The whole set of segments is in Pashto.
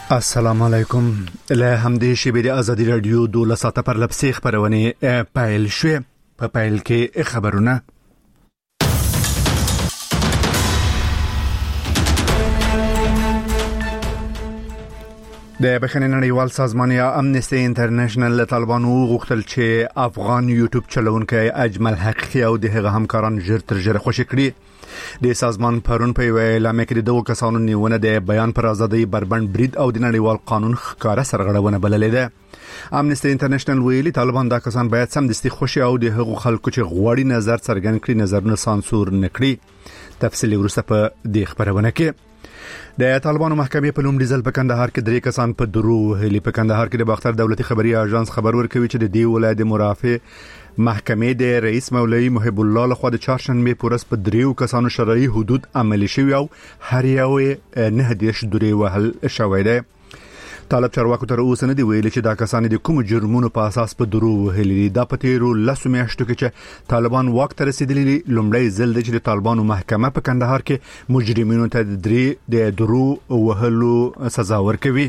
السلام علیکم. له همدې شیبې د ازادي رادیو 12 ساعته پر لپسې خبرونه پایل شوه. په پایل کې خبرونه د بخښنې نړیوال سازمان یا امنیستي انټرنیشنل له طالبانو غوښتل چې افغان یوټیوب چلونکي اجمل حقیقي او د هغه همکاران ژر تر ژره خوشی کړي. د سازمان پرون په اعلان کې د دوه کسانو نیونه د بیان پر ازادي بربند برید او د نړیوال قانون ښکارا سرغړونه بللې ده. امنیستي انټرنیشنل ویلي طالبان دا کسان باید سمدستي خوشي او د هغو خلکو چې غواړي نظر څرګند کړي نظرونه سانسور نکړي. تفصیل ورسته په دې خبرونه کې د طالبانو محکمې په لومړي ځل په کندهار کې درې کسان په درو وهلي. په کندهار کې د باختر دولتي خبري اژانس خبر ورکوي چې د دې ولایت مرافع محکمې د رئیس مولوی محب الله لخوا د چهارشنبه پورس په دریو کسانو شرعي حدود عملي شوی او هر یو نه دیش درې وهل شوی دی. طالب چارواکو تر اوسه نه دی ویلي چې دا کسان د کوم جرمونو په اساس په درو وهلي. دا په تیرو لسو میاشتو کې چې طالبان واک ته رسیدلي لومړی ځل دی چې د طالبانو محکمه په کندهار کې مجرمینو ته د درو وهلو سزا ورکوي.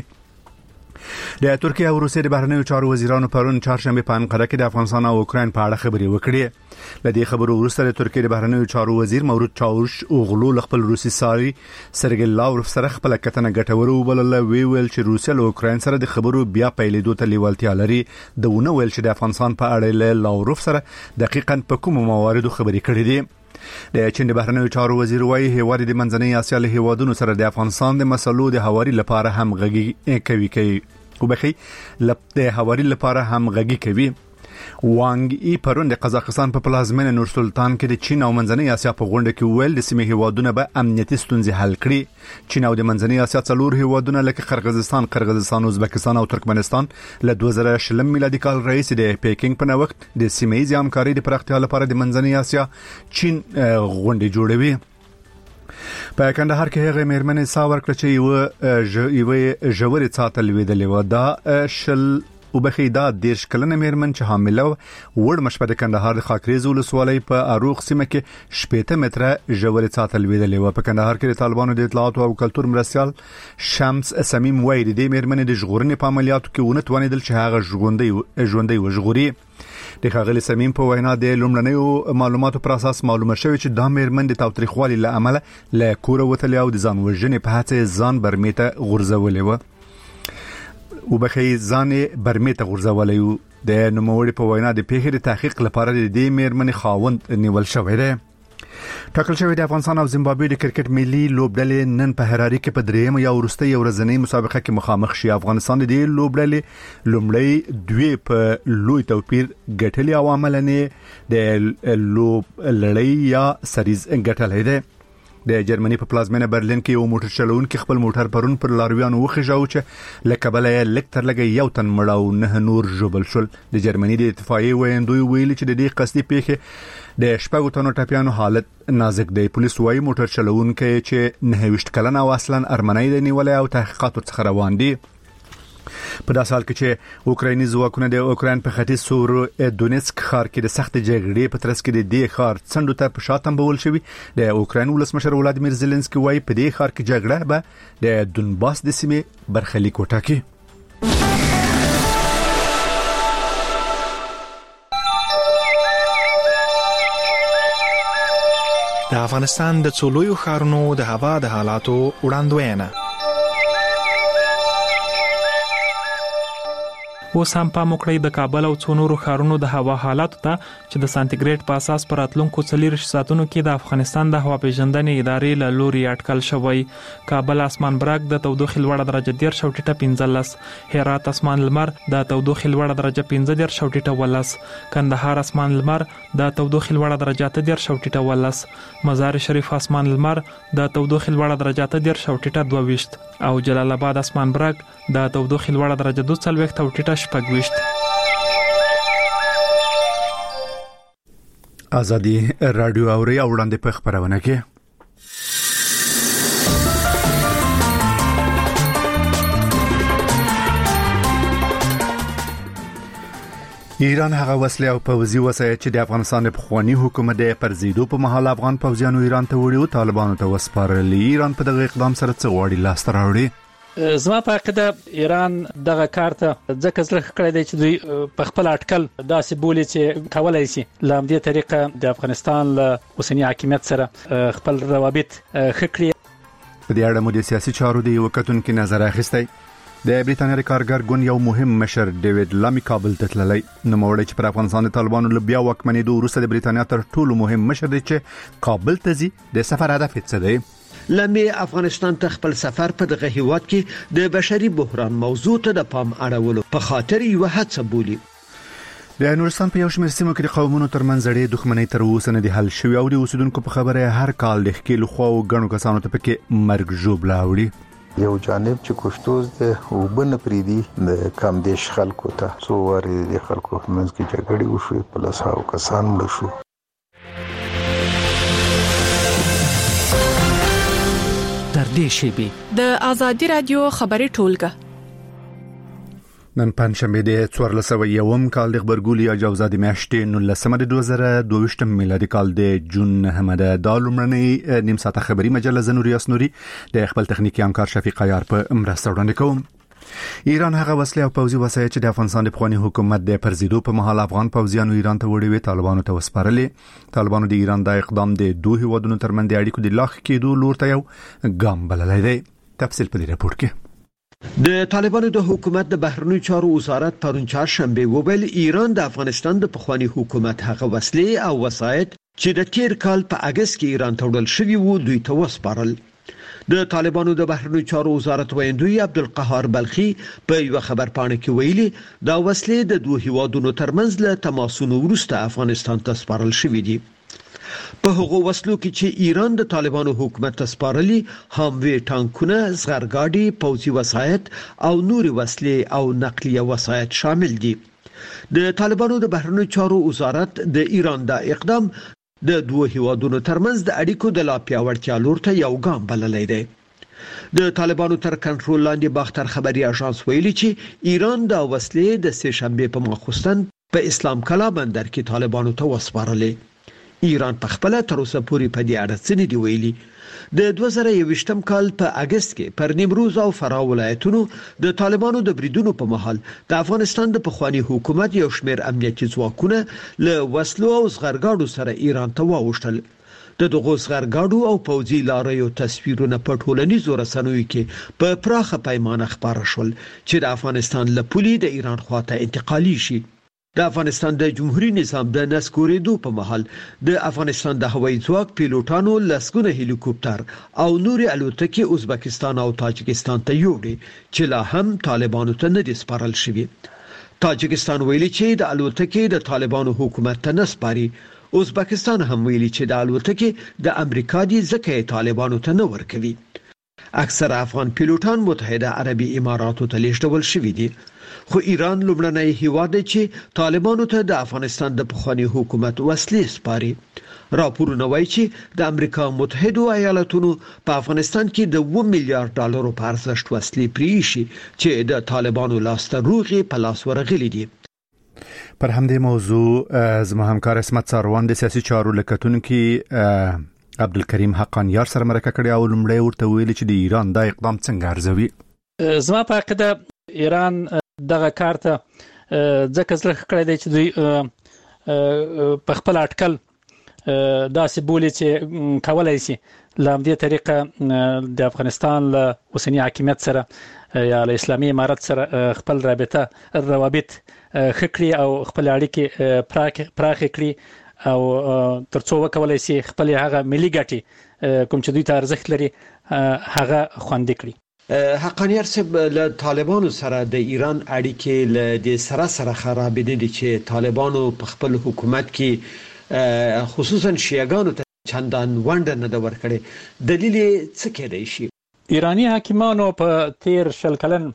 د ترکیه او روسیې د بهرنیو چارو وزیرانو پرون چهارشنبه په انقره کې د افغانستان او اوکراین په اړه خبرې وکړې. لدې خبرو وروسته د ترکیه د بهرنیو چارو وزیر مورود چاوش اوغلو خپل روسي ساري سرګي لاوروف سره خپل کتنه ګټوره وبلل. ویل چې روسیه او اوکراین سره د خبرو بیا پیلېدو ته لیوالتیا لري. دونه ویل چې د افغانستان په اړه له لاوروف سره دقیقاً په کوم مواردو خبرې کړې دي. د چین د بهرنیو چارو وزیر وايي هیواد د منځنۍ اسیا له هیوادونو سره د افغانستان د مسلو د هواري لپاره همغږي کوي او بخي د هواري لپاره همغږي کوي. وانګ ای پرون د قزاقستان په پلازمینه نور سلطان کې د چین او منځنۍ اسیا په غونډه کې ویل د سیمې هیوادونو به امنیتي ستونزې حل کړي. چین او د منځنۍ اسیا څلور هیوادونه لکه قرغیزستان، ازبکستان او ترکمنستان له 2020 میلادي کال رئیس د پیکینګ په نوښت د سیمې همکاري د پراختیا لپاره د منځنۍ اسیا چین غونډه جوړوي. په کندهار کې هغه مېرمنې ساور کړ چې یو ژورې ساتل ویدلې و. دا شل او بخیدا دیرش کلنه مېرمن چې حامله وړ مشبه د کندهار د خاکریز ولسوالۍ په اروغ سیمه کې 18 متره ژورې ساتل ویدلې و. په کندهار کې د طالبانو د اطلاعات او کلتور مرستيال شمس سمیم وایي د مېرمنې د ژغورنې په عملیاتو کې ونه توانیدل چې هغه ژوندۍ وژغوري. د خاغلی سمیم په وینا د لومړنیو معلوماتو پر اساس معلومه شوې چې دا مېرمن د تاوتریخوالي له امله له کور وتلې او د ځان وژنې په هڅه ځان برمیته غورځولې و. او بخی ځان برمیته غورځولې د نوموړي په وینا د پیښې د تحقیق لپاره د دې مېرمنې خاوند نیول شوی دی. ټاکل شوی د افغانستان او زیمبابوې د کرکټ ملي لوبډلې نن په هراري کې په دریم یا ورستۍ ورځنۍ مسابقه کې مخامخ شي. افغانستان د دې لوبډلې لومړی دوی په لوی توپیر ګټلې او عملنه د لوب لړۍ یا سریز ګټلې ده. د جرمني په پلازمینه برلین کې یو موټر چلوونکی خپل موټر پرون پر لارویانو وخښاو چې لکبل یې لکتر لګي یو تن مړ او نه نور جوبل شول. د جرمني د اتفاقیه ویندوی ویلي چې د دې قصدي پیښه د شپږو تنو ټاپیانو حالت نازک دی. پولیس وايي موټر چلوونکی چې 29 کلن او اصلا ارمنی دی نیولې او تحقیقات څخه روان دي. په داسې حال کې چې اوکرایني ځواکونه د اوکراین په ختیځ سور دونیتسک ښار کې د سخت جګړې په ترڅ کې د دې ښار څنډو ته په شاتم بول شوی. د اوکراین ولسمشر ولادیمیر زيلنسکي وايي په دې ښار کې جګړه به د دونباس د سیمې برخلیک وټاکي. د افغانستان د څلورو ښارونو د هوا د حالاتو وړاندوینه. اوس هم پام وکړئ د کابل او څو نورو ښارونو د هوا حالاتو ته چې د سانتیګریډ په اساس پر راتلونکو 40 ساعتونو کې د افغانستان د هوا پیژندنې ادارې له لوري اټکل شوی. کابل اسمان برګ د تودوخې لوړه درجه 13.15، هرات اسمان لمر د تودوخې لوړه درجه 15.18، کندهار اسمان لمر د تودوخې لوړه درجه 13.18، مزار شریف اسمان لمر د تودوخې لوړه درجه 13.22 او جلال آباد اسمان برګ د تودوخې لوړه درجه 2.8 ازادي رادیو اوري او وړاندې په خبرونه کې ایران هغه وسلې او پوځي وسایل چې د افغانستان په خواني حکومت د پرزیدو په محل افغان پوځیانو ایران ته وړي او طالبانو ته وسپارل. ایران په دغه اقدام سره څه غواړي لاس ته راوړي؟ زما په عقیده ایران دغه کارته ځکه زړه کړی دی چې دوی په خپل اټکل داسې بولي چې کولای شي لامدې طریقه د افغانستان له اوسنی حاکمیت سره خپل روابط خکړي. په دې اړه مو د سیاسي چارو د وکتونکو نظر اخیستی. د بریتانیا د کارګر ګوند یو مهم مشر ډیوډ لامی کابل ته تللی. نو موړی چې پر افغانستان د طالبانو له بیا واکمنېدو وروسته د بریتانیا تر ټولو مهم مشر دی چې کابل ته ځي. د سفر هدف څه دی؟ لامی افغانستان ته خپل سفر په دغه هیواد کې د بشري بحران موضوع ته د پام اړولو په خاطر یو هڅه بولي. د نورستان په یو شمېر سیمو کې د قومونو ترمنځ اړې دښمنۍ تر اوسه نه دي حل شوې او د اوسیدونکو په خبره هر کال د ښکېلو خواو غنو کسانو ته پکې مرګ ژوبله وړي. یو جانب چې کوشتوز د وبن پریدي د کم دیش خلکو ته څو واري د خلکو منځ کې جګړې وشوې په لاسو کسان مړ شو. در دې شیبه د آزادي رادیو خبري ټولګه نن پنځشنبه د 1401 کال د خبرګولي اجازه د میاشتې 19 د 2022 میلادي کال د جون حمده د لومړنۍ نیم ساعته خبري مجله زنوري اسنوري د خپل تخنیکی همکار شفیق عیار په مرسته وړاندې کوم. ایران هغه وسلې او پوځي وسایل چې د افغانستان د پخوانی حکومت د پرزیدو په محل افغان پوځیانو ایران ته وړي وي طالبانو ته وسپارلې. طالبانو د ایران د اقدام د دوه هیوادونو ترمنځ د اړیکو د لاخ کېدو لور ته یو ګام بللی دی. تفصیل په دې راپور کې. د طالبانو د حکومت د بهرنیو چارو وزارت پرون چهارشنبه وویل ایران د افغانستان د پخوانی حکومت هغه وسلې او وسایل چې د تیر کال په اگست کې ایران ته وړل شوی وو دوی ته وسپارل. د طالبانو د بهرنیو چارو وزارت ویندوی عبدالقهار بلخی په یو خبر پاڼه کې ویلي دا وسلې د دوه هیوادونو ترمنځ له تماسونو وروسته افغانستان ته سپارل شوې دي. په هغو وسلو کې چې ایران د طالبانو حکومت ته سپارلي هموي ټانکونه، زغرګاډي، پوځي وسایل او نوري وسلې او نقلیه وسایل شامل دي. د طالبانو د بهرنیو چارو وزارت د ایران د اقدام د دوه هیوادونو ترمنځ د اړیکو د لا پیاوړتیا لور ته یو ګام بللی دی. د طالبانو تر کنټرول لاندې باختر خبري اژانس ویلي چې ایران د وسلې د سه شنبه په ماخوستن په اسلام کلا بندر کې طالبانو ته وسپارلې. ایران په خپل تر اوسه پورې په دې اړه څه نه دی ویلي. د 2021 کال په اگست کې پر نیمروز او فراه ولایتونو د طالبانو د بریدونو په مهال د افغانستان د پخوانی حکومت یو شمېر امنیتي ځواکونه له وسلو او زغرګاډو سره ایران ته واوښتل. د دغه زغرګاډو او پوځي لاریو تصویرونه په ټولنیزو رسنیو کې په پراخه پیمانه خبره شول چې د افغانستان له پولي د ایران خواته انتقالي شي. د افغانستان د جمهوریت نظام د نسکورېدو په مهال د افغانستان د هوایي ځواک پیلوټانو لسګونه هلیکوپټر او نوري الوتکې ازبکستان او تاجکستان ته یوړي چې لا هم طالبانو ته نه دي سپارل شوي. تاجکستان ویلي چې د الوتکې د طالبانو حکومت ته نه سپاري. ازبکستان هم ویلي چې د الوتکې د امریکا دي ځکه طالبانو ته نه ورکوي. اکثر افغان پیلوټان متحده عربي اماراتو ته لیږدول شوي دي. خو ایران لومړنی هیواد دی چې طالبانو ته د افغانستان د پخوانی حکومت وسلې سپاري. راپورونه وایي چې د امریکا متحده ایالاتونو په افغانستان کې د 1 میلیارډ ډالرو په ارزښت وسلې پریشي چې د طالبانو لاسته روغي په لاس ورغلي دي. پر همدې موضوع زما همکار اسمت ساروان د سیاسي چارو لکتونکو عبدالکریم حقانیار سره مرکه کړې او لومړی ورته ویل چې د ایران د اقدام څنګه ارزوي. زما په عقیده ایران دغه کارته ځکه زړه کړی دی چې دوی په خپل اټکل داسې بولي چې کولای شي لامدې طریقه د افغانستان له اوسنی حاکمیت سره یا له اسلامي امارت سره خپل روابط خکړي او خپل اړیکې پراخ کړي او ترڅو وکولای شي خپل هغه ملي ګټې کوم چې دوی ته ارزښت لري هغه خوندي کړي. حقانیار صاحب له طالبانو سره د ایران اړیکې له د سره خراب دي چې طالبانو په خپل حکومت کې خصوصا شیعاګانو ته چندان ونډه نه ورکړي. دلیل څه کېدای شي؟ ایرانی حاکمانو په تیر شل کلن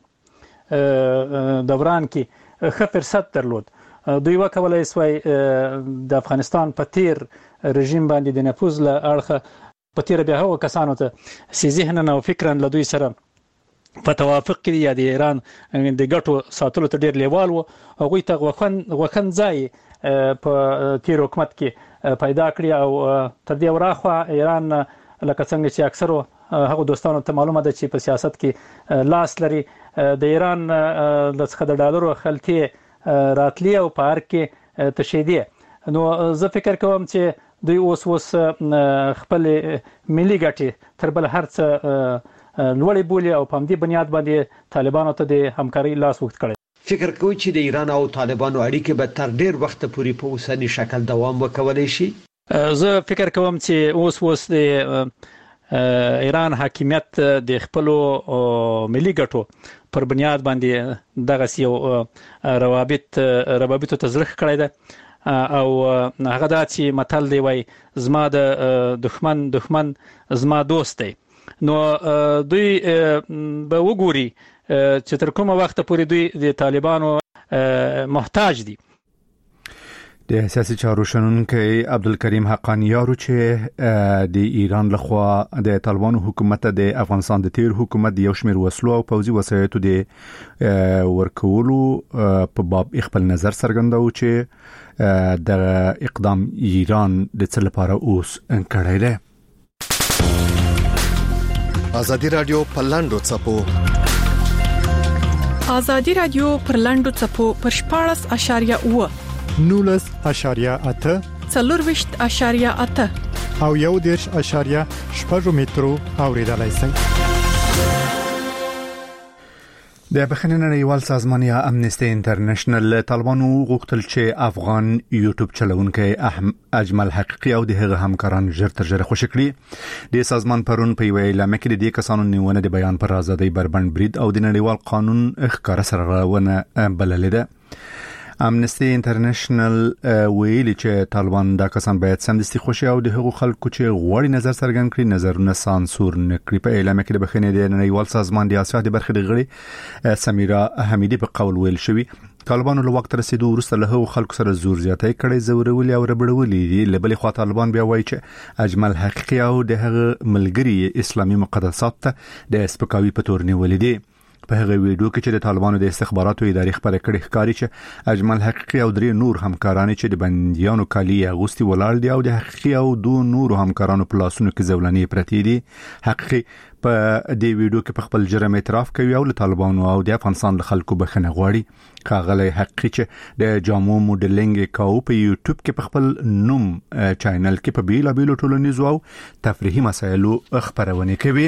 دوران کې ښه فرصت درلود. دوی وکولای شوی د افغانستان په تیر رژیم باندې د نفوذ له اړخه په تیر بیا هغو کسانو ته چې ذهناً او فکراً له دوی سره په توافق کې یا د ایران د ګټو ساتلو ته ډیر لیوال وو هغوی ته وخن ځای په تیر حکومت کې پیدا کړی او تر دې وراخوا ایران لکه څنګه چې اکثرو هغه دوستانو ته معلومه ده چې په سیاست کې لاس لري د ایران د څخه د ډالرو خلطي راتلی او په هر کې تشیدي نو زه فکر کوم چې دوی اوس خپل ملي ګټې تر بل هر څه لوړې بولي او په همدې بنیاد باندې طالبانو ته د همکاري لاس وخت کړي. فکر کوي چې د ایران او طالبانو اړیکې به تر ډیر وخت پورې په اوسنی شکل دوام وکولای شي؟ زه فکر کوم چې اوس د ایران حاکمیت د خپل ملي ګټو پر بنیاد باندې دغه یو روابط ته زړه کړی ده او هغه دا چې متل دی وای زما د دښمن زما دوست دی. نو دوی به وګوري چې تر کومه وخت پورې دوی د طالبانو محتاج دي. د سیاسي چارو شنونکي عبدالکریم حقانیارو چې د ایران لخوا د طالبانو حکومت د افغانستان د تیر حکومت د یو شمېر وسلو او پوځي وسایطو د ورکولو په باب خپل نظر څرګنداو چې د اقدام ایران د څه لپاره اوس کړی دی. ازادي رادیو په لاندو چپو ازادي رادیو پر لاندو چپو پر 14.8 19.8 4.8 او 1.8 مترو اوریدلای شئ. د بخښنې نړیوال سازمان یا امنیستي انټرنیشنل طالبانو غوښتل چې افغان یوټیوب چلونکي اجمل حقیقي او د هغه همکاران ژر تر ژره خوشی کړي. د سازمان پرون په ویل لامل کې د کسانو نیونه د بیان پر ازادي بربند برید او د نړیوال قانون ښکار سره ونه بللې ده. امنیستي انټرنیشنل ویلي چې طالبان دا کسان باید سمدستي خوشي او د هغو خلکو چې غوړي نظر څرګند کړي نظرونه سانسور نکړي. په اعلان کې د بخښنې د نړیوال سازمان د اسیا د برخې د غړي سمیرا حمیدی په قول ویل شوی طالبانو له وخت رسیدو وروسته له هغو خلکو سره زور زیاتی کړي زورولي او ربړولي دي. لبلې خوا طالبان بیا وایي چې اجمل حقیقي او د هغه ملګری اسلامي مقدسات ته د سپکاوي په تور نیولې دي. په هغه ویډیو کې چې د طالبانو د استخباراتو ادارې خبره کړې ښکاري چې اجمل حقیقي او درې نور همکاران چې د بنديانو کالی اغوستي ولاړ دي او د حقیقي او دوه نور همکارانو په لاسونو کې زولانې پرتې دي. حقیقي په دې ویډیو کې په خپل جرم اعتراف کوي او له طالبانو او د افغانستان له خلکو بخښنه غواړي. کاغلی حقیقي چې د جامو موډلینګ کاو په یوټیوب کې په خپل نوم چینل کې په بیلابیلو ټولنیزو او تفریحي مسایلو خبرونه کوي.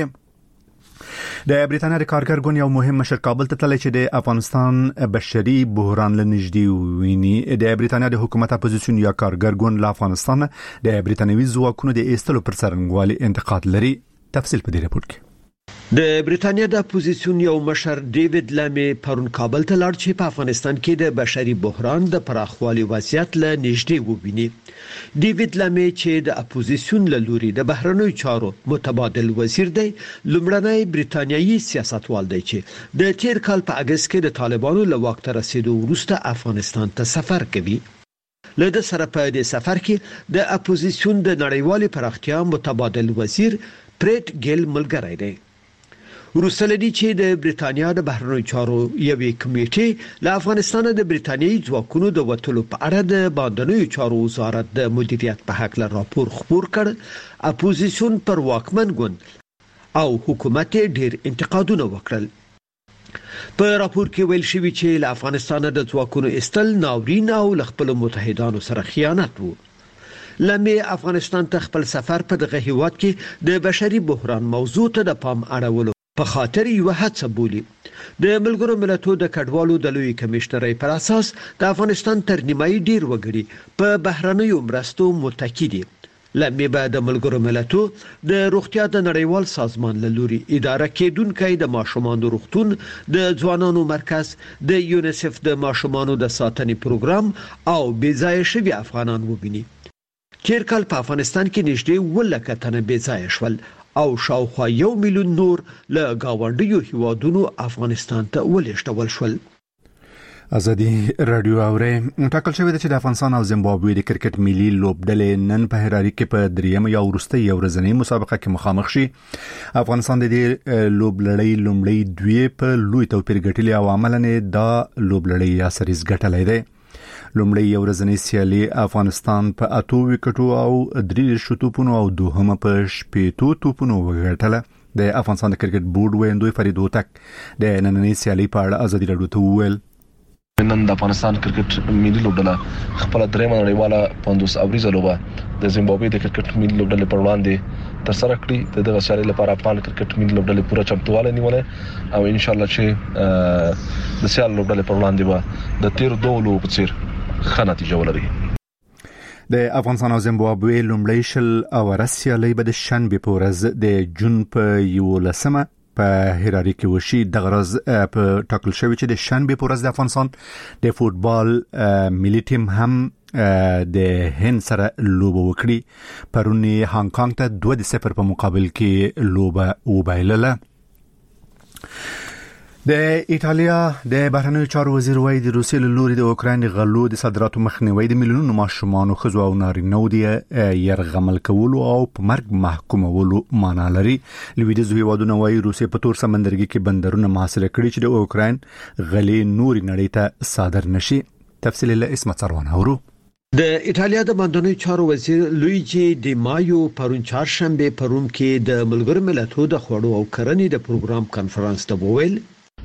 د بریتانیا د کارګر ګوند یو مهم مشر کابل ته تللی چې د افغانستان بشري بحران لنږدې ویني. د بریتانیا د حکومت اپوزیسیون یا کارګر ګوند له افغانستان د بریتانوي ځواکونو د ایستلو پر څرنګوالي انتقاد لري. تفصیل په دې راپور کې. د بریتانیا د اپوزیسیون یو مشر ډیوډ لامي پرون کابل ته لاړ چې په افغانستان کې د بشري بحران د پراخوالي وضعیت له نږدې وویني. ډیوډ لامي چې د اپوزیسیون له لوري د بهرنیو چارو متبادل وزیر دی لومړنی بریتانیایي سیاستوال دی چې د تیر کال په اگست کې د طالبانو له واک ته رسیدو وروسته افغانستان ته سفر کوي. له د سره په دې سفر کې د اپوزیسیون د نړیوالي پراختیا متبادل وزیر پریټ ګیل ملګری دی. روسلدي چې د بریتانیا د بهرنیو چارو یوې کمیټې له افغانستان د بریتانیایي ځواکونو د وټلو په اړه د باندنیو چارو وزارت د مدیریت په حق له راپور خبر کړ. اپوزیسیون پر واکمن ګوند او حکومت ډیر انتقادونه وکړل. په راپور کې ویل شوی چې له افغانستان د ځواکونو استل ناورین او له خپل متحدانو سره خیانت وو. لمه افغانستان ته خپل سفر په دغه هیواد کې د بشري بحران موضوع ته د پام اړولو په خاطر یو هڅه بولی. د ملګرو ملتونو د کډوالو د لوی کمشنرۍ پر اساس د افغانستان تر نیمایي ډیر وګړي په بهرنیو مرستو متکی دي. لمه به د ملګرو ملتونو د روغتیا د نړیوال سازمان له لوري اداره کېدونکې د ماشومانو روغتون د ځوانانو مرکز د یونیسف د ماشومانو د ساتنې پروګرام او بېځایه شوي افغانان وبیني. تیر کال په افغانستان کې نږدې 1 لک تنه بېځایه شول او شاوخوا 1 میلیون نور له گاونډیو هیوادونو افغانستان ته ولېږدول شول. ازادي رادیو اوري ټاکل شوی چې د افغانستان او زیمبابوې د کرکټ ملي لوبډلې نن په هراري کې په دریم یا ورستۍ ورځنۍ مسابقه کې مخامخ شي. افغانستان د دې لوبلړۍ لومړی دوی په لوی توپیر ګټلې او عملاً دا لوبلړۍ یا سریز ګټلې ده. لومړی یو ورځنی سیالي افغانستان په 8 وکټو او 3 شوټونو او دوهمه په 8 توپونو وګټله. د افغانستان د کرکټ بورډ ویندوی فرید هوتک د نننۍ سیالي په اړه ازادي راډیو ته وویل نن د افغانستان کرکټ ملي لوبډله خپل درېمه نړیواله 50 اوریزه لوبه د زیمبابوې د کرکټ ملي لوبډلې پر وړاندې تر سره کړې. دغه سیالي لپاره افغان کرکټ ملي لوبډلې پوره چمتواله نیولې او ان شاء الله چې د سیال لوبډلې پر وړاندې به د تیر دوه لوبو په څیر ښه نتیجه ولري. د افغانستان او زیمبابوې لومړی شل او سیالي به د شنبې په ورځ د جون په 11 په هراري کې وشي. د غرض په ټاکل شوی چې د شنبې په ورځ د افغانستان د فوتبال ملي ټیم هم د هند سره لوبه وکړي. پرونی هانګ کانګ ته 2-0 په مقابل کې لوبه وبایلله. د ایتالیا د بهرنیو چارو وزیر وایي د روسیې له لوري د اوکراین غلو د صادراتو مخنیوي د میلیونونو ماشومانو ښځو او نارینه‌و د یرغمل کولو او په مرګ محکومولو معنا لري. لویدیځ هیوادونه وایي روسیې په تور سمندرګي کې بندرونه محاصره کړي چې د اوکراین غلې نوري نړۍ ته صادر نشي. تفصیل له اسمت سروان اورو. د ایتالیا د بهرنیو چارو وزیر لویجی دی مایو پرون چهارشنبه په روم کې د ملګرو ملتونو د خوړو او کرنې د پروګرام کانفرنس ته وویل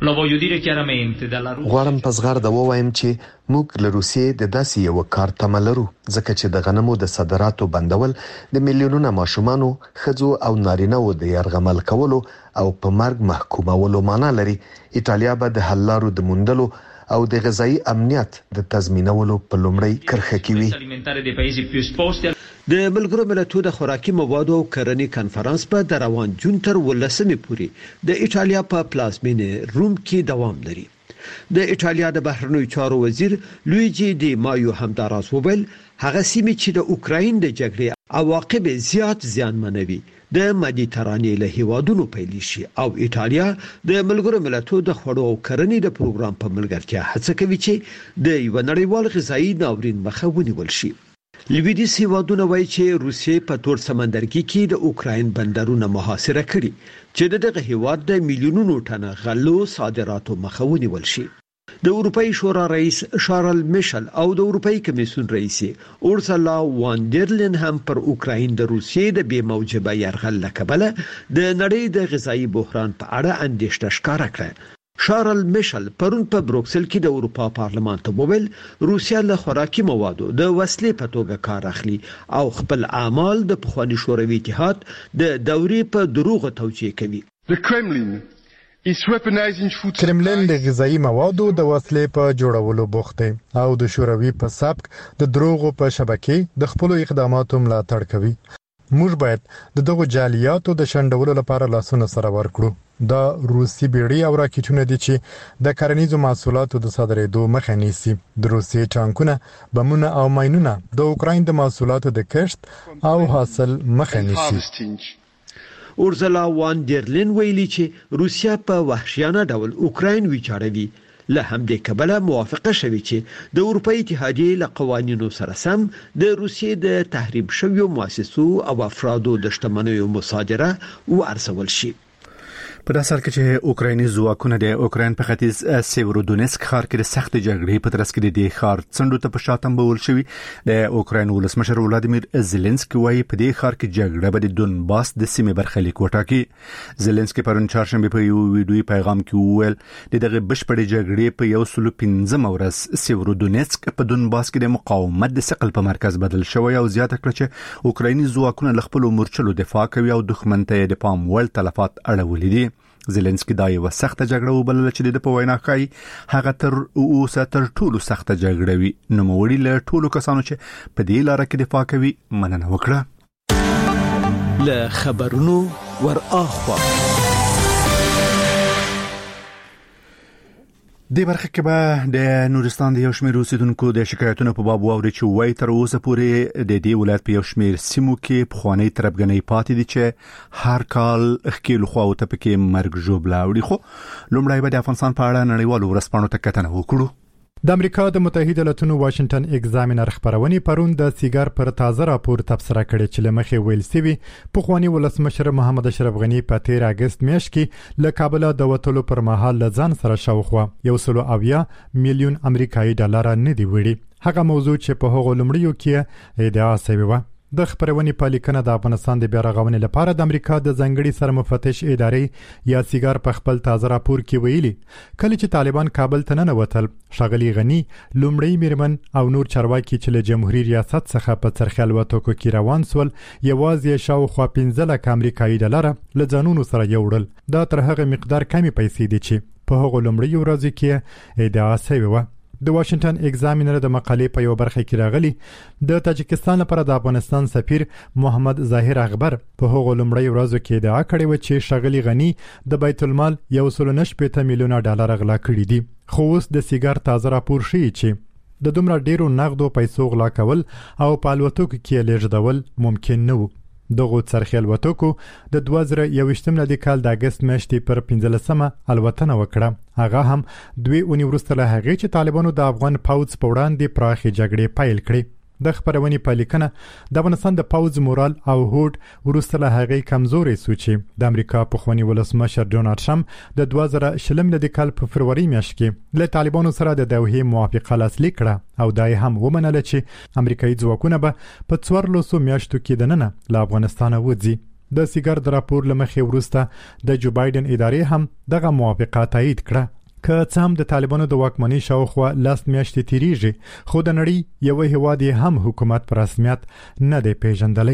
غواړم په زغرده ووایم چې موږ له روسیې د داسې یو کار تمه لرو ځکه چې د غنمو د صادراتو بندول د میلیونونو ماشومانو ښځو او نارینه‌و د یرغمل کولو او په مرګ محکومولو معنا لري. ایتالیا به د حل لارو د موندلو او د غذایی امنیت د تضمینولو په لومړی کرخه کې وي. د ملګرو ملتونو د خوراکي موادو او کرنې کانفرنس په د روان جون تر 18 پورې د ایتالیا په پلازمینه روم کې دوام لري. د ایتالیا د بهرنیو چارو وزیر لویجی دی مایو همداراز وویل هغه سیمې چې د اوکراین د جګړې عواقب زیات زیانمنوي د مدیترانې له هیوادونو پیل شي او ایتالیا د ملګرو ملتونو د خوړو او کرنې د پروګرام په ملګرتیا هڅه کوي چې د یو نړیوال غذایی ناورین مخه ونیول شي. لویدیځ هیوادونه وایي چې روسیې په تور سمندرګي کې د اوکراین بندرونه محاصره کړي چې دغه هیواد د میلیونونو ټنه غلو صادراتو مخه ونیول شي. د اروپאי شورا رئیس شارل میشل او د اروپאי کمیسیون رئیس اورسولا وان ډر لین هم پر اوکراین د روسیې د بې موجبه یرغل لکبله د نړۍ د غذایی بحران په اړه اندېښنه ښکاره کړه. شارل میشل پرون په بروکسل کې د اروپا پارلمان ته وویل روسیا له خوراکي موادو د وسلې په توګه کار اخلي او خپل اعمال د پخوانی شوروي اتحاد د دورې په دروغ توجیه کوي. کرملین د غذایی موادو د وسلې په جوړولو بوخت دی او د شوروي په سبک د دروغو په شبکې د خپل اقداماتو ملاتړ کوي. موږ باید دغه جعلیاتو د شندولو لپاره لاسونه سره ورکړو. دا روسي بیړۍ او راکټونه دي چې د کرنیزو محصولاتو د صادرېدو مخه نیسي. د روسي ټانکونه، بمونه او ماینونه د اوکراین د محصولاتو د کښت او حاصل مخه نیسي. اورسولا وان ډر لین ویلي چې روسیا په وحشیانه ډول اوکراین ویجاړوي. له همدې کبله موافقه شوې چې د اروپאי اتحادیې له قوانینو سره سم د روسیې د تحریم شویو مؤسسو او افرادو د شتمنیو مصادره وارزول شي. په داسې حال کې چې اوکرایني ځواکونه د اوکراین په ختیځ سیورودونیسک ښار کې د سخت جګړې په ترڅ کې د دې ښار څنډو ته په شاتم بول شوی. د اوکراین ولسمشر ولادیمیر زيلنسکي وايي په دې ښار کې جګړه به د دونباس د سیمې برخلیک وټاکي. زيلنسکي پرون چهارشنبه په یو ویډیوي پیغام کې وویل دغه بشپړې جګړې په 115 ورځ سیورودونیسک په دونباس کې د مقاومت د ثقل په مرکز بدل شوی او زیاته کړ چې اوکرایني ځواکونه له خپل مورچلو دفاع کوي او دښمن ته د پام وړ تلفات اړولې دي. زيلنسکي دا یو سخته جګړه وبلله چې د په وینا کوي هغه تر اوسه تر ټولو سخته جګړه وي. نو موړي له ټولو کسانو چې په دې لار کې دفاع کوي مننه وکړه. له خبرونو ور اخوا د برخه کې به د نورستان د یو شمېر اوسیدونکو د شکایتونو په باب واوري چې وایي تر اوسه پورې د دې ولایت په یو شمېر سیمو کې پخوانی تربګنۍ پاتې دي چې هر کال خکېلو خواو ته پکې مرګ ژوبله وړي. خو لومړی به د افغانستان په اړه نړیوالو ورځپاڼو ته کتنه وکړو. د امریکا د متحده ایالاتونو واشنگټن ایگزامینر خبرونه پرون د سیګار پر تازه راپور تبصره کړې چې لمخې ویل سوي پخوانی ولسمشر محمد اشرف غنی په 13 اگست میاشت کې له کابل د وټلو پر مهال لزان سره شاوخوا 170 میلیون امریکایي ډالر نه دی وړي. هغه موضوع چې په هغو لمړیو کې ادعا شوی و د خبرونې په لیکنه د افغانستان د بیا رغونې لپاره د امریکا د ځنګړي سرمفتش ادارې یا سیګار په خپل تازه راپور کې ویلي کله چې طالبان کابل ته ننوتل ښاغلي غنی لومړی میرمن او نور چارواکي چې له جمهوریت ریاست څخه په څرخیل وټوکو کې روان سول یوازې شاوخوا 15 لک امریکایي ډالر له ځانونو سره یوړل دا تر هغه مقدار کمی پیسې دي چې په هغه لومړی ورځ کې ادعا شوی و د واشنگټن ایگزامینر د مقالې په یو برخه کې راغلي د تاجکستان لپاره د افغانستان سفیر محمد ظاهر اخبر په هغه لومړی ورځ کې ادعا کړې و چې ښاغلي غنی د بیت المال 1.8 میلیونه ډالر غلا کړي دي خو اوس د سیګار تازه راپور شي چې د دومره ډیرو نغدو پیسو غلا کول او په الوتکو کې لیږدول ممکن نه و دغه څرخیل وټوکو د 2021 د کال د اگست میاشتې پر 15مه الوتنه وکړه هغه هم 2 اونۍ وروسته له هغې چې طالبانو د افغان پوځ په وړاندې پراخې جګړې پیل کړې د خبرونې په لیکنه د افغانستان د پوځ مورال او هوډ وروسته له هغې کمزوري شو چې د امریکا پخوانی ولسمشر ډونالد ټرمپ د 2020 د کال په فروری میاشت کې له طالبانو سره د دوحې موافقه لاسلیک کړه او دا هم ومنل چې امریکایي ځواکونه به په 14 میاشتو کې دننه له افغانستان وځي د سیګار د راپور لمخې وروسته د جو بایدن ادارې هم دغه موافقه تایید کړه که څه هم د طالبانو د واکمنۍ شاوخوا لاس میاشتې تیریږي خو د نړۍ یو هیواد هم حکومت پر رسمیت نه دی پیژندلی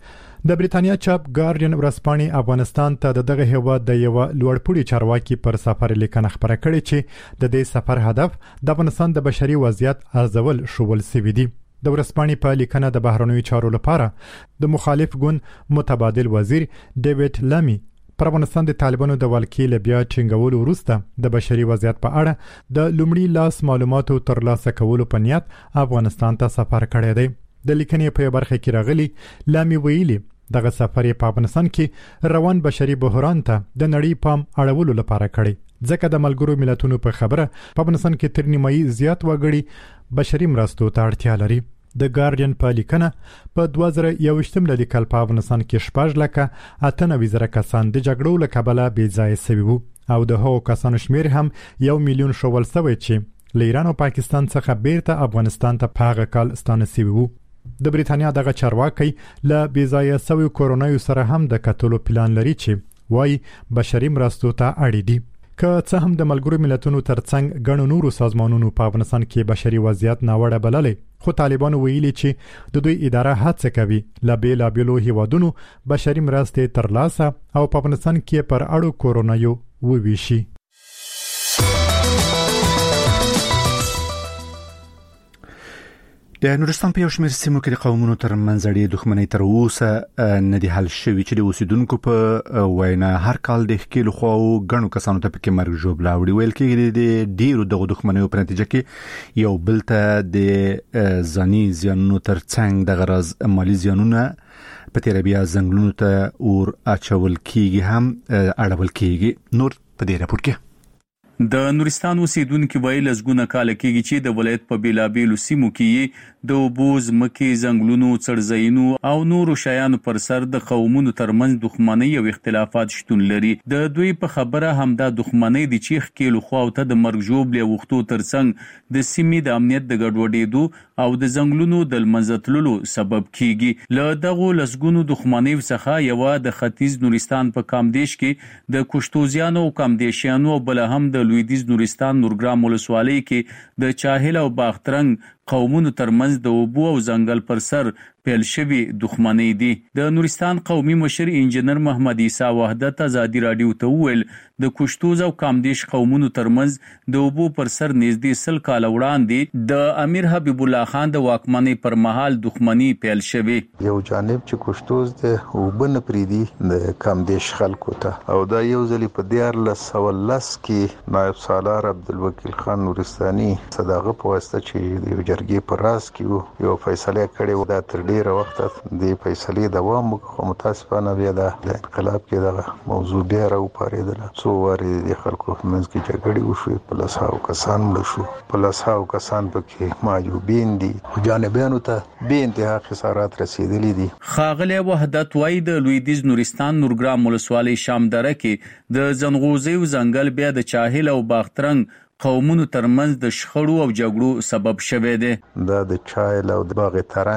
د بریتانیا چاپ ګارډین ورځپاڼې افغانستان ته دغه هیواد د یو لوړپوړي چارواکي پر سفر لیکنه خبره کړې چې د دې سفر هدف د افغانستان د بشري وضعیت ارزول شول سوي دي د ورځپاڼې په لیکنه د بهرنیو چارو لپاره د مخالف ګوند متبادل وزیر ډیوډ لامي پر افغانستان د طالبانو د والکې له بیا ټینګولو وروسته د بشري وضعیت په اړه د لومړي لاس معلوماتو ترلاسه کولو په نیت افغانستان ته سفر کړی دی د لیکنې په برخه کې راغلي لامي ویلي دغه سفر په افغانستان کې روان بشري بحران ته د نړۍ پام اړولو لپاره کړی ځکه د ملګرو ملتونو په خبره په افغانستان کې تر نیمایي زیات وګړي بشري مرستو ته اړتیا لري د ګارډین په لیکنه په 2021 کال په افغانستان کې 6 لکه 98 کسان د جګړو له کبله بې ځای شوي وو او د هغو کسانو شمیر هم 1 میلیون شول شوی چې له ایران او پاکستان څخه بیرته افغانستان ته په هغه کال ستانه شوي وو د بریتانیا دغه چارواکي له بې ځای شویو کورونایو سره هم د کتلو پلان لري چې وایي بشري مرستو ته اړ دي که څه هم د ملګرو ملتونو ترڅنګ ګڼو نورو سازمانونو په افغانستان کې بشري وضعیت ناوړه بللې خو طالبانو ویلي چې د دوی اداره هڅه کوي له بیلابیلو هیوادونو بشري مرستې ترلاسه او په افغانستان کې پر اړو کورونایو وویشي د نورستان په یو شمېر سیمو کې د قومونو ترمنځ اړیکې دښمنۍ تر اوسه نه دي حل شوي چې د اوسیدونکو په وینا هر کال د ښکېلو خواو ګڼو کسانو ته پکې مرګ ژوبله وړي ویل کېږي د ډیرو دغو دښمنیو په نتیجه کې یو بل ته د ځاني زیانونو ترڅنګ دغه راز مالي زیانونه په تیر بیا ځنګلونو ته اور اچول کېږي هم اړول کېږي نور په دې راپور کې د نورستان اوسیدونکو ویل لږونه کال کېږي چې د ولایت په بیلابیلو سیمو کې د اوبوز مکي زنګلونو څړځایونو او نورو شیانو پر سر د قومونو ترمنځ دښمنۍ او اختلافات شتون لري د دوی په خبره همدا دښمنۍ د چیخ کېلو خواو ته د مرګ ژوبلې وختو ترڅنګ د سیمې د امنیت د ګډوډېدو او د زنګلونو د لمنځتللو سبب کیږي له دغه لسګونو دښمنۍ څخه یو د ختیځ نورستان په کامدیش کې د کوشتوزیانو او کامدیشیانو بل هم د لویدیز نورستان نورګرام ولسوالۍ کې د چاهل او باخترنګ قومونو ترمنځ د اوبو او ځنګل پر سر پیل شوی دښمنۍ دي د نورستان قومي مشر انجنیر محمد عیسی وحدت ازادي رادیو ته ویل د کوشتوز او کامدیش قومونو ترمنځ د اوبو پر سر نږدې 100 کال وړاندې د امیر حبیب الله خان د واکمنۍ پر مهال دښمنۍ پیل شوی یو جانب چې کوشتوز د وبن پریدي د کامدیش خلکو ته او دا یو ځلی په 1410 کې نائب سالار عبدالوکیل خان نورستاني صداغه په واسطه چې د جرګې پر راس کې یو فیصله کړې و دا تر ډیره وخت د فیصلې دوام وکړ متاسفانه بیا د انقلاب کې دغه موضوع بیا راوپارېدله څو وارې د خلکو منځ کې جګړې وشوې په لسهاو کسان مړه شو په لسهاو کسان پکې معیوبین دي جانبیانو ته بې انتها خسارات رسیدلي دي ښاغلی وحدت وایي د لویدیز نورستان نورګرام ولسوالۍ شامدره کې د ځنغوزیو ځنګل بیا د چاهل او باخترنګ قومونو ترمنځ د شخړو او جګړو سبب شوه دی دا د چایل او د باغ ترنګ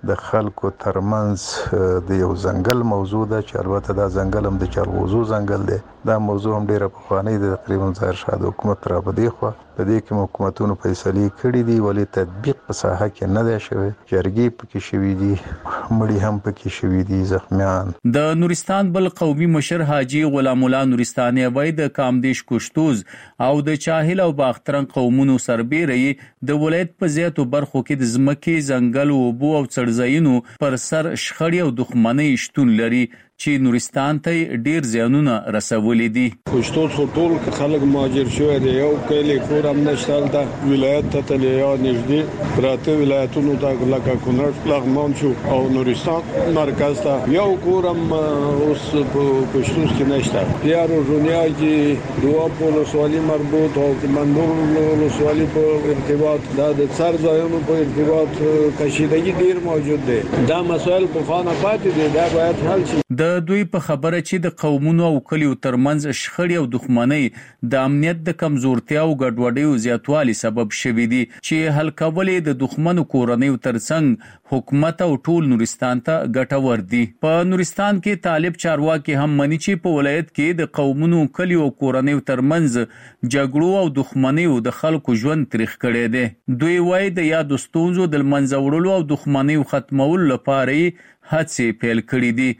د خلکو ترمنځ د یو ځنګل موضوع ده چې البته دا ځنګل هم د چلغوزو ځنګل دی. دا موضوع هم ډیره پخوانی ده، تقریبا ظاهر شاه د حکومت را بده خو په دې کې حکومتونو فیصله کړې دي ولی تطبیق په ساحه کې نه دی شوی. جرګې پکې شوې دي، مړي هم پکې شوې دي، زخمیان. د نورستان بل قومي مشر حاجی غلام الله نورستاني وای د کامدیش کوشتوز او د چاهل او باخترن قومونو سربېره د ولایت په زیاتو برخو کې د ځمکې ځنګل او اوبو او څړځایونو پر سر شخړې او دښمنۍ شتون لري چې نورستان ته ډیر زیانونه رسولي دي. کوشتوز ټول خلک مهاجر شوی دی، یو کلی کور هم نشته د ولایت ته تللی یا نږدې پراته ولایتونو ته لکه کونړ، لغمان شو او نورستان مرکز ته یو کور هم اوس په کوشتوز کې نشته. بیا روزونیا کې دوه په ولسوالي مربوط او مندور ولسوالي په ارتباط د څړځایونو په ارتباط کشیدګي ډیر موجود دی. دا مسایل په خانه پاتې دي، دا باید حل شي. د دوی په خبره چې د قومونو او کلیو ترمنځ شخړې او دښمنۍ د امنیت د کمزورتیا او ګډوډۍ زیاتوالي سبب شوي دي چې حل کول د دښمنو کورنیو ترڅنګ حکومت او ټول نورستان ته ګټور دي. په نورستان کې طالب چارواکي هم مني چې په ولایت کې د قومونو، کلیو او کورنیو ترمنځ جګړو او دښمنیو د خلکو ژوند تریخ کړي دي. دوی وایي د یادو ستونزو د منځه وړلو او دښمنیو ختمولو لپاره هڅې پیل کړې دي.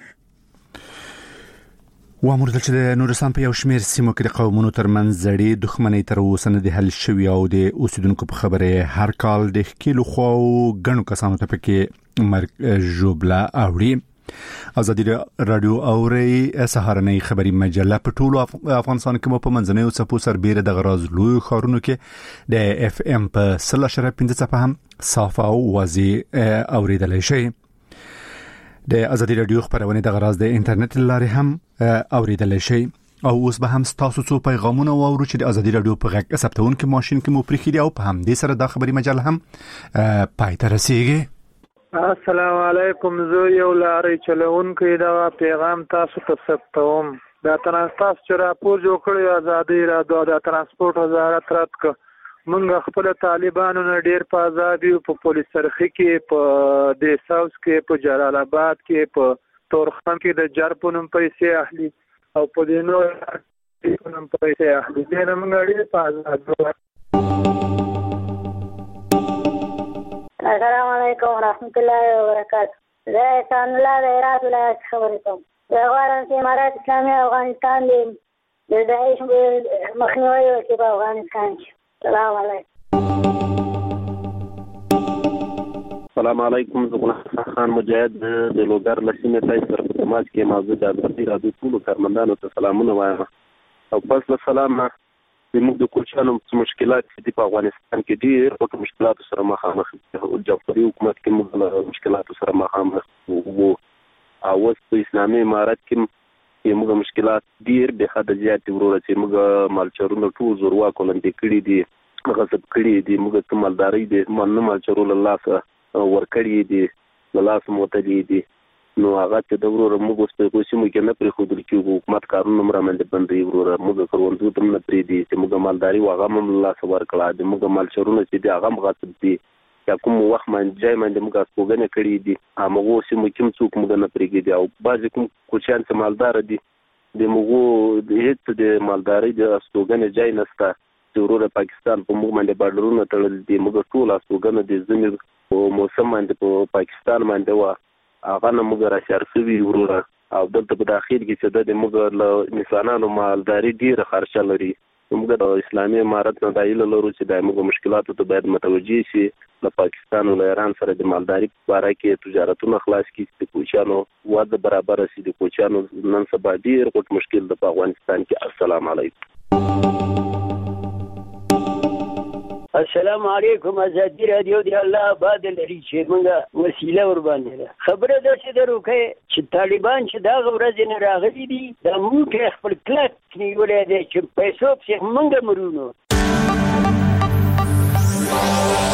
وامر چې د نورستان په یو شمېر سیمو کې د قومونو ترمنځ زړې دښمنۍ تر اوسه نه دي حل شوي او د اوسیدونکو په خبره هر کال د ښکېلو خواو ګڼو کسانو ته پکې مرګ ژوبله اوړي. ازادي رادیو اوري سهارنۍ خبري مجله په ټولو افغانستان کې مو په منځنیو څپو سربېره د غراز لوی ښارونو کې د اف ام په 0.5 هم صاف او واضح اوریدلای شي. د ازادي رادیو خبرونه د غراز د انټرنیټ لارې هم اوریدلای شي. او اوس به هم تاسو څو پیغامونه واورو چې د ازادي رادیو په غږ ثبتون کې ماشين کې مو پرېخي دي او په هم دې سره د خبري مجله هم پای ته رسیږي. السلام علیکم، زه یو لارې چلوونکی دا پیغام تاسو ته ثبتوم. دا ترانسپورت چې راپور جوړ کړی ازادي رادیو د ترانسپورت وزارت رات مونږ خپل طالبانو نه ډیر په آزادي په پولیس سرخي کې، په د ساوث کې، په جلال آباد کې، په تورخم کې د جرپونم پیسې اخلي او په دینو پونم پیسې اخلي. دنه مونږ ډیر په آزادي. السلام علیکم ورحمۃ اللہ وبرکاتہ. زه احسان الله د هرات ولایت خبرې کوم. زه غواړم چې امارات اسلامي افغانستان د داعش مخنیوي وکړي په افغانستان کې. السلام علیکم. السلام علیکم. زه غلام خان مجاهد د لوګر لسینه تای سره په تماس کې موضوع د ازادي رادیو ټول کارمندانو ته سلامونه وایم او پس له سلام نه موږ د کوچانو مشکلات چې په افغانستان کې ډېر او مشکلات سره مخامخ یو جمهوریت حکومت کې موږ مشکلات سره مخامخ وو او په اسلامي امارات کې موږ مشکلات ډېر به حد زیات ورور چې موږ مالچرونو ټول زوروا کولندې کړی دي، غصب کړی دي، موږ ته مالداري دي، مننه مالچرول الله سره ور کړی دي، الله سموتلی دي. نو هغه ته د ورور موږ اوس په کوشش کې نه پرې خودل کې حکومت کارونه مرامل بندي ورور موږ کروندو تم نه پرې دي چې موږ مالداري واغه هم الله سوار کړه دي، موږ مالچرونه چې دي هغه غصب دي یا کوم وخت باندې ځای باندې موږ سپوږنه کړی دي هغه اوس موږ کوم څوک موږ نه پرې دي او بعضی کوم کوچان چې مالدار دي د موږ د هیڅ د مالداري د سپوږنه ځای نشته. د ورور پاکستان په موږ باندې بارډرونه تړل دي، موږ ټول سپوږنه د زمير په موسم باندې په پاکستان باندې وا هغه نه موږ را شرفوي ورور او دلته په داخل کې چې د موږ له انسانانو مالداري ډیره خرچه لري. موږ د اسلامي امارت نه دایله لرو چې د موږ مشکلاتو ته باید متوجي شي. د پاکستان او ایران سره د مالداري په اړه کې تجارتونه خلاص کړي، د کوچانو واده برابر شي، د کوچانو نن سبا ډیر غټ مشکل د افغانستان کې. السلام علیکم. السلام علیکم. ازادي رادیو دی الله آباد لري چې موږ وسیله ور باندې خبره ده چې دروکه چې طالبان چې دا ورځ نه راغلي دي د موږ خپل کلک نیولې دي چې پیسو په موږ مرونو.